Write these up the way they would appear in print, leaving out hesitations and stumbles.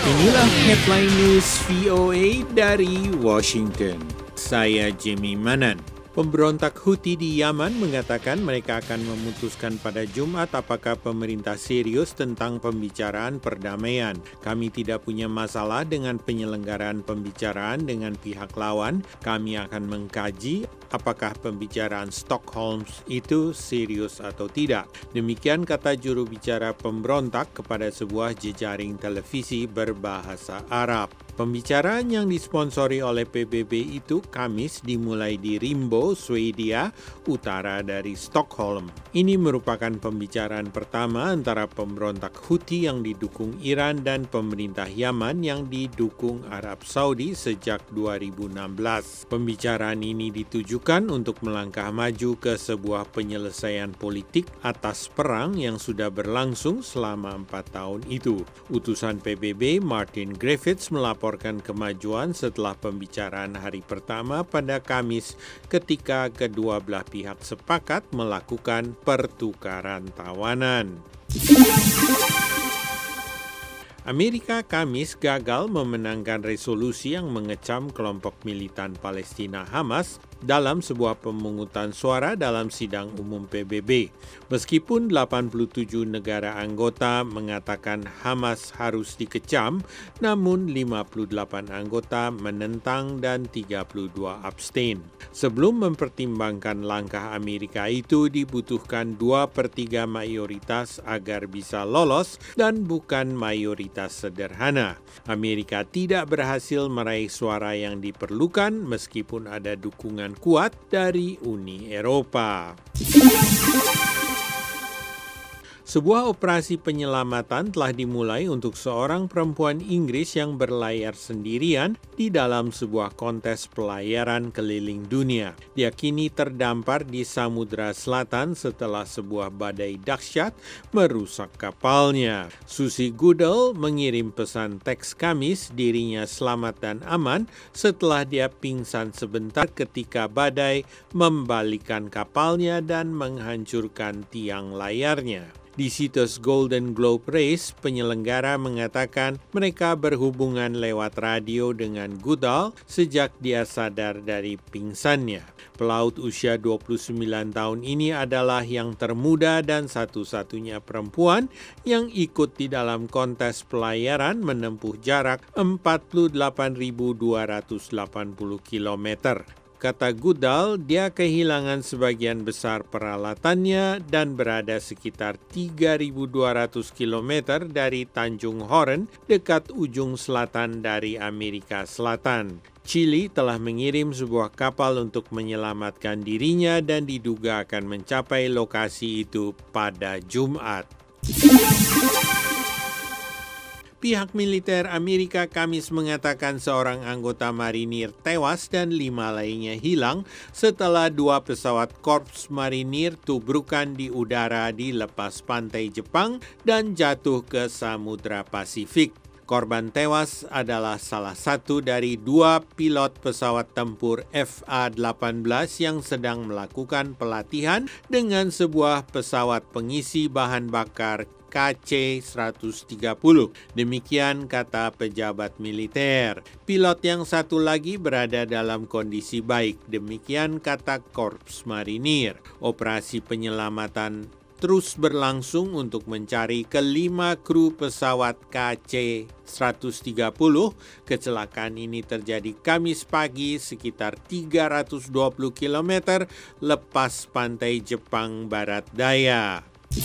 Inilah headline news VOA dari Washington. Saya Jimmy Manan. Pemberontak Houthi di Yaman mengatakan mereka akan memutuskan pada Jumat apakah pemerintah serius tentang pembicaraan perdamaian. Kami tidak punya masalah dengan penyelenggaraan pembicaraan dengan pihak lawan. Kami akan mengkaji apakah pembicaraan Stockholm itu serius atau tidak. Demikian kata juru bicara pemberontak kepada sebuah jejaring televisi berbahasa Arab. Pembicaraan yang disponsori oleh PBB itu Kamis dimulai di Rimbo, Swedia, utara dari Stockholm. Ini merupakan pembicaraan pertama antara pemberontak Houthi yang didukung Iran dan pemerintah Yaman yang didukung Arab Saudi sejak 2016. Pembicaraan ini ditujukan untuk melangkah maju ke sebuah penyelesaian politik atas perang yang sudah berlangsung selama 4 tahun itu. Utusan PBB Martin Griffiths melaporkan kemajuan setelah pembicaraan hari pertama pada Kamis ketika kedua belah pihak sepakat melakukan pertukaran tawanan. Amerika Kamis gagal memenangkan resolusi yang mengecam kelompok militan Palestina Hamas dalam sebuah pemungutan suara dalam sidang umum PBB. Meskipun 87 negara anggota mengatakan Hamas harus dikecam, namun 58 anggota menentang dan 32 abstain. Sebelum mempertimbangkan langkah Amerika itu dibutuhkan 2/3 mayoritas agar bisa lolos dan bukan mayoritas sederhana. Amerika tidak berhasil meraih suara yang diperlukan meskipun ada dukungan kuat dari Uni Eropa. Sebuah operasi penyelamatan telah dimulai untuk seorang perempuan Inggris yang berlayar sendirian di dalam sebuah kontes pelayaran keliling dunia. Dia kini terdampar di Samudra Selatan setelah sebuah badai dahsyat merusak kapalnya. Susie Goodall mengirim pesan teks Kamis dirinya selamat dan aman setelah dia pingsan sebentar ketika badai membalikan kapalnya dan menghancurkan tiang layarnya. Di situs Golden Globe Race, penyelenggara mengatakan mereka berhubungan lewat radio dengan Goodall sejak dia sadar dari pingsannya. Pelaut usia 29 tahun ini adalah yang termuda dan satu-satunya perempuan yang ikut di dalam kontes pelayaran menempuh jarak 48.280 km. Kata Goodall, dia kehilangan sebagian besar peralatannya dan berada sekitar 3.200 km dari Tanjung Horen dekat ujung selatan dari Amerika Selatan. Chili telah mengirim sebuah kapal untuk menyelamatkan dirinya dan diduga akan mencapai lokasi itu pada Jumat. Pihak militer Amerika Kamis mengatakan seorang anggota marinir tewas dan 5 lainnya hilang setelah 2 pesawat Korps Marinir tubrukan di udara di lepas pantai Jepang dan jatuh ke Samudra Pasifik. Korban tewas adalah salah satu dari 2 pilot pesawat tempur FA-18 yang sedang melakukan pelatihan dengan sebuah pesawat pengisi bahan bakar KC-130. Demikian kata pejabat militer. Pilot yang satu lagi berada dalam kondisi baik. Demikian kata Korps Marinir. Operasi penyelamatan terus berlangsung untuk mencari kelima kru pesawat KC-130. Kecelakaan ini terjadi Kamis pagi sekitar 320 km lepas pantai Jepang Barat Daya.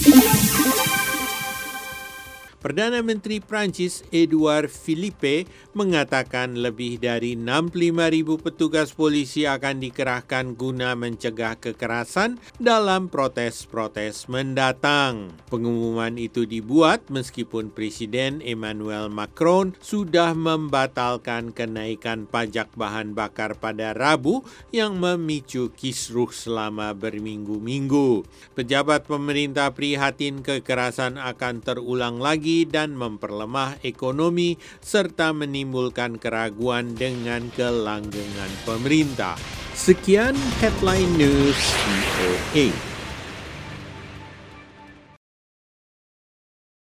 Perdana Menteri Prancis Edouard Philippe mengatakan lebih dari 65.000 petugas polisi akan dikerahkan guna mencegah kekerasan dalam protes-protes mendatang. Pengumuman itu dibuat meskipun Presiden Emmanuel Macron sudah membatalkan kenaikan pajak bahan bakar pada Rabu yang memicu kisruh selama berminggu-minggu. Pejabat pemerintah prihatin kekerasan akan terulang lagi dan memperlemah ekonomi serta menimbulkan keraguan dengan kelanggengan pemerintah. Sekian Headline News VOA.